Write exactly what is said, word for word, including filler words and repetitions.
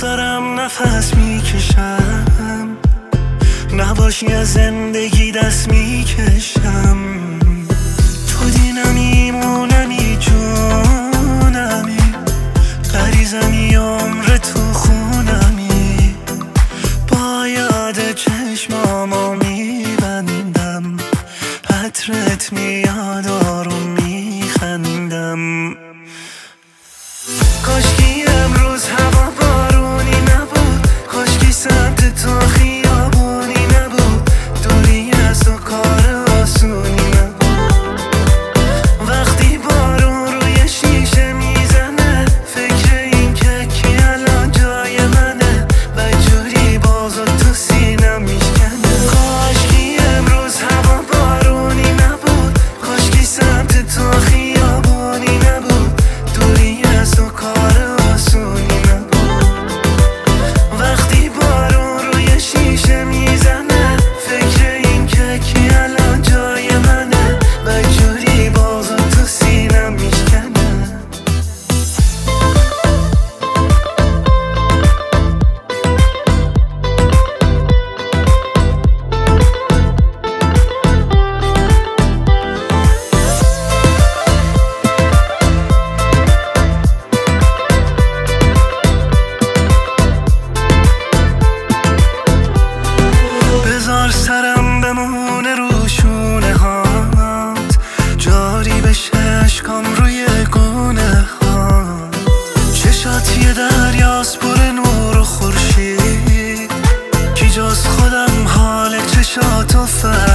دارم نفس میکشم، نباشی از زندگی دست میکشم. تو دینمی مونمی جونمی، غریزمی عمر تو خونمی. با یاد چشمامو میبندم، عطرت میاد آروم میخندم. کاشکی امروز هوا بارونی نبود، کاشکی سمت تو خیابونی نبود، دوری از تو کار آسونی نبود. وقتی بارون روی شیشه میزنه، فکر این که کی الان جای منه، بدجوری بازو تو سینم میشکنه. کاشکی امروز هوا بارونی نبود، کاشکی سمت تو خیابونی نبود، دوری از تو کار آسونی نبود. وقتی بارون روی شیشه میزنه، فکر این که کی الان جای منه، بدجوری بازو تو سینم میشکنه. بذار سرم بمونه رو شونه هات، جاری بشه اشکام روی گونه هات. چشات یه دریاست پر نور و خورشید، کی جز خودم حال چشاتو فهم.